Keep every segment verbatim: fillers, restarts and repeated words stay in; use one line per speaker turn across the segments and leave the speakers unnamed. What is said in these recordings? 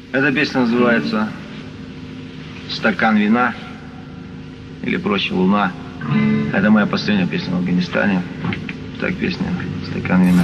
Эта песня называется «Стакан вина» или проще «Луна». Это моя последняя песня в Афганистане. Так, песня «Стакан вина».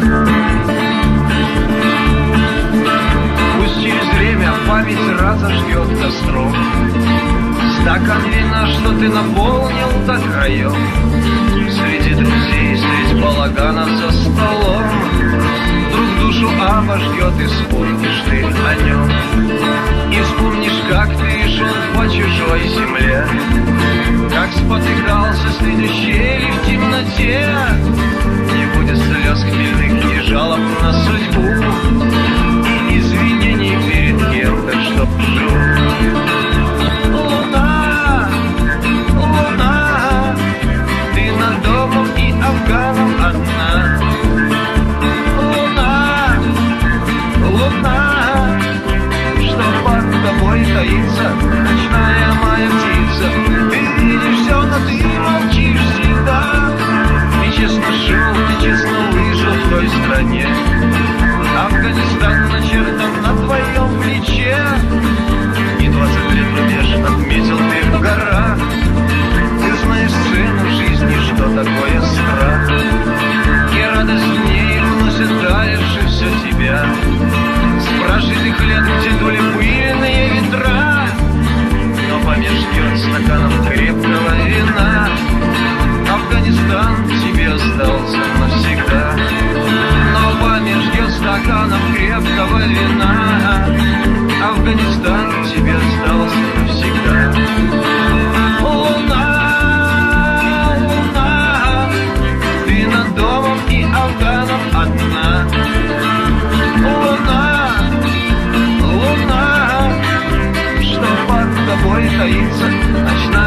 Пусть через время память разожгет костром стакан вина, что ты наполнил до краев. Среди друзей, среди балаганов за столом вдруг душу обожгет, и вспомнишь ты о нем. И вспомнишь, как ты шел по чужой земле, как спотыкался среди щели в темноте. Не будет слез хмельных, ни жалоб на судьбу, и извинений перед кем-то, что вдруг. Луна, луна, ты над домом и Афганом одна. Луна, луна, что под тобой таится ночная моя птица. Ты видишь все, но ты молчишь всегда. Ты честно шел, ты честно выжил в той стране. Афганистан начертан на твоем плече. И двадцать лет рубеж отметил ты в горах. Ты знаешь цену жизни, что такое страх. И радость в ней вносит дальше все тебя. С прожитых лет где дули пыльные ветра. Но помеж ждет стаканом крепкого вина. Афганистан тебе остался навсегда. Но помеж ждет стаканом крепкого вина. Афганистан тебе остался навсегда. Луна, луна, ты над домом и Афганом одна. Луна, луна, что под тобой таится ночная